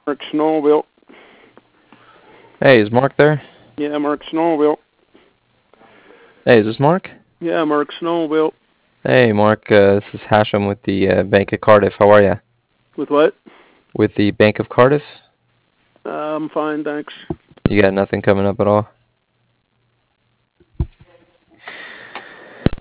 Mark Snowville. Hey, is Mark there? Yeah, Mark Snowville. Hey, is this Mark? Yeah, Mark Snowville. Hey, Mark. This is Hashem with the Bank of Cardiff. How are ya? With what? With the Bank of Cardiff? I'm fine, thanks. You got nothing coming up at all?